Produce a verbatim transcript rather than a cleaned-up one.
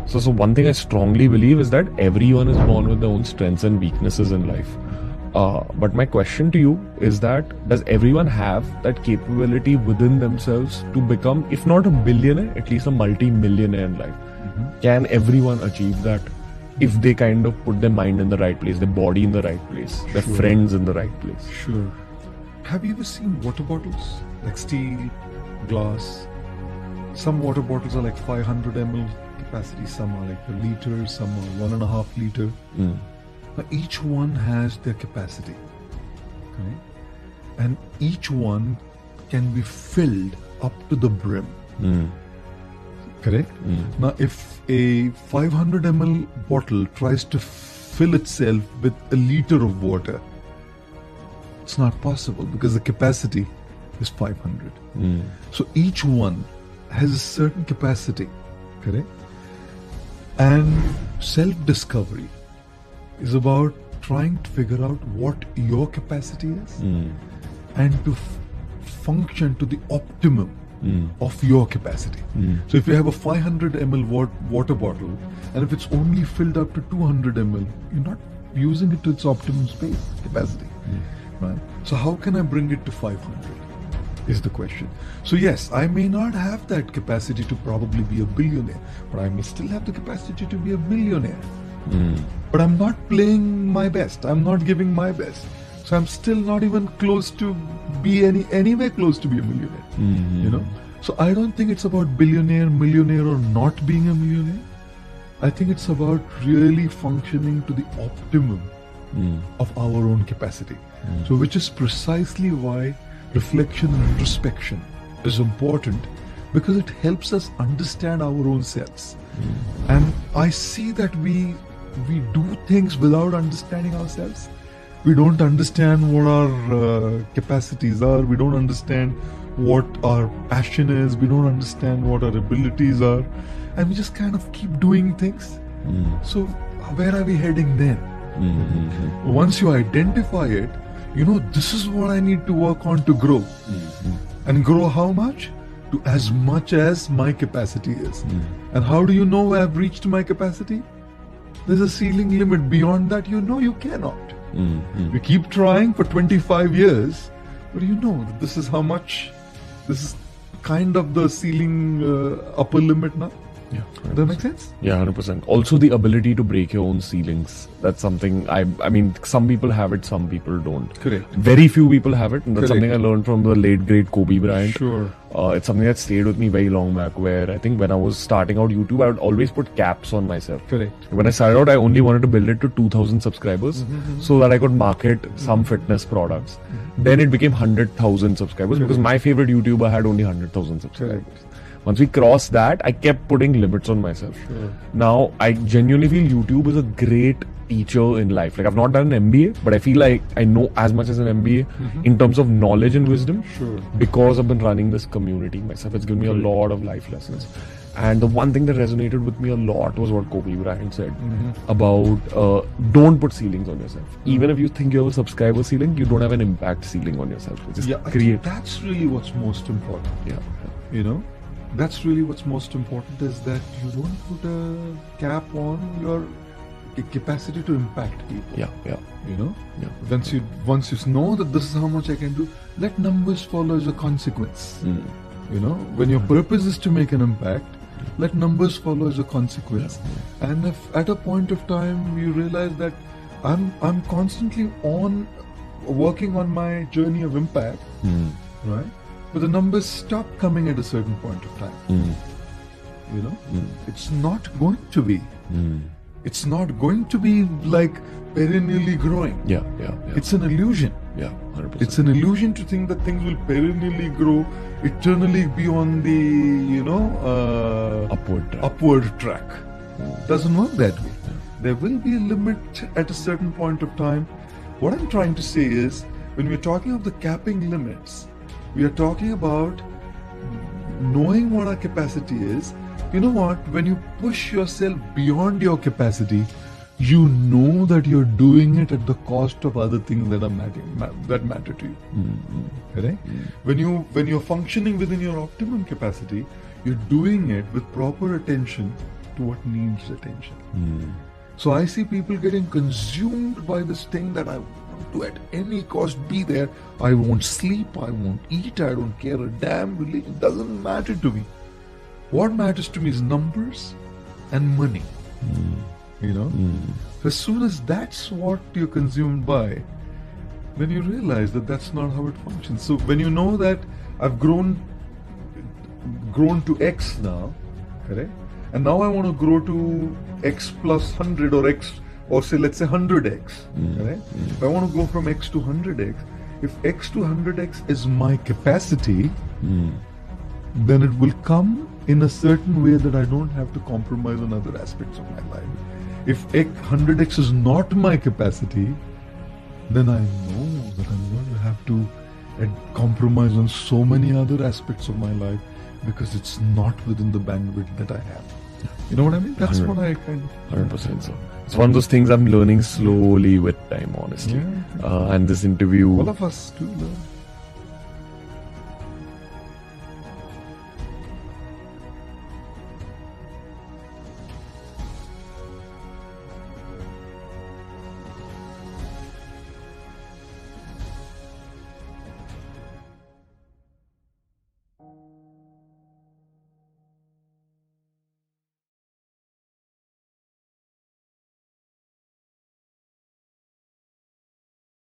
So, so one thing I strongly believe is that everyone is born with their own strengths and weaknesses in life. Uh, but my question to you is that does everyone have that capability within themselves to become, if not a billionaire, at least a multi-millionaire in life? Mm-hmm. Can everyone achieve that if they kind of put their mind in the right place, their body in the right place, their Sure. friends in the right place? Sure. Have you ever seen water bottles? Like steel, glass. Some water bottles are like five hundred milliliters capacity, some are like a liter, some are one and a half liter. Mm. Now each one has their capacity. Okay? And each one can be filled up to the brim. Mm. Correct? Mm. Now if a five hundred milliliter bottle tries to fill itself with a liter of water, it's not possible because the capacity is five hundred. Mm. So each one has a certain capacity, correct? And self-discovery is about trying to figure out what your capacity is Mm. and to f- function to the optimum Mm. of your capacity. Mm. So if you have a five hundred milliliter wa- water bottle and if it's only filled up to two hundred milliliters, you're not using it to its optimum space capacity, right? So how can I bring it to five hundred? Is the question. So yes, I may not have that capacity to probably be a billionaire, but I may still have the capacity to be a millionaire. Mm. But I'm not playing my best. I'm not giving my best. So I'm still not even close to be any anywhere close to be a millionaire. Mm. You know? So I don't think it's about billionaire, millionaire or not being a millionaire. I think it's about really functioning to the optimum Mm. of our own capacity. So which is precisely why reflection and introspection is important, because it helps us understand our own selves. And I see that we we do things without understanding ourselves. We don't understand what our uh, capacities are. We don't understand what our passion is. We don't understand what our abilities are. And we just kind of keep doing things. Mm. So where are we heading then? Mm. Once you identify it, you know, this is what I need to work on to grow. And grow how much? To as much as my capacity is. And how do you know I've reached my capacity? There's a ceiling limit. Beyond that, you know you cannot. Mm. You keep trying for twenty-five years, but you know that this is how much, this is kind of the ceiling uh, upper limit now. Yeah. Does that make sense? Yeah, one hundred percent. Also, the ability to break your own ceilings. That's something I I mean, some people have it, some people don't. Correct. Very few people have it. And that's Correct. something I learned from the late, great Kobe Bryant. Sure. Uh, it's something that stayed with me very long back, where I think when I was starting out YouTube, I would always put caps on myself. Correct. When I started out, I only wanted to build it to two thousand subscribers so that I could market some fitness products. Then it became one hundred thousand subscribers because my favorite YouTuber had only one hundred thousand subscribers. Once we crossed that, I kept putting limits on myself. Sure. Now, I genuinely feel YouTube is a great teacher in life. Like, I've not done an M B A, but I feel like I know as much as an M B A in terms of knowledge and wisdom. Sure. Because I've been running this community myself. It's given me a lot of life lessons. And the one thing that resonated with me a lot was what Kobe Bryant said about uh, don't put ceilings on yourself. Even if you think you have a subscriber ceiling, you don't have an impact ceiling on yourself. Just Yeah, I think create. that's really what's most important. Yeah. You know, that's really what's most important is that you don't put a cap on your ca- capacity to impact people. Yeah. Yeah. You know, Yeah. once you once you know that this is how much I can do, let numbers follow as a consequence. Mm. You know, when your purpose is to make an impact, let numbers follow as a consequence. And if at a point of time you realize that I'm I'm constantly on working on my journey of impact, Mm. right? But the numbers stop coming at a certain point of time. Mm. You know, Mm. it's not going to be. Mm. It's not going to be like perennially growing. Yeah. Yeah. Yeah. It's an illusion. yeah. one hundred percent. It's an illusion to think that things will perennially grow, eternally be on the, you know, uh, upward track. upward track. Doesn't work that way. There will be a limit at a certain point of time. What I'm trying to say is, when we're talking of the capping limits, we are talking about knowing what our capacity is. You know what? When you push yourself beyond your capacity, you know that you're doing it at the cost of other things that are matter, ma- that matter to you. Correct? When you when you're functioning within your optimum capacity, you're doing it with proper attention to what needs attention. Mm. So I see people getting consumed by this thing that I want to at any cost be there. I won't sleep, I won't eat, I don't care a damn really. It doesn't matter to me. What matters to me is numbers and money. Mm. You know? Mm. As soon as that's what you're consumed by, then you realize that that's not how it functions. So when you know that I've grown grown to X now, correct? And now I want to grow to X plus one hundred or X, or say let's say one hundred X, Mm. correct? Mm. If I want to go from X to one hundred X, if X to one hundred X is my capacity, Mm. then it will come in a certain way that I don't have to compromise on other aspects of my life. If one hundred X is not my capacity, then I know that I'm going to have to uh, compromise on so many other aspects of my life because it's not within the bandwidth that I have. You know what I mean? That's what I kind of... one hundred percent so. It's one of those things I'm learning slowly with time, honestly. Yeah. Uh, and this interview... All of us do learn.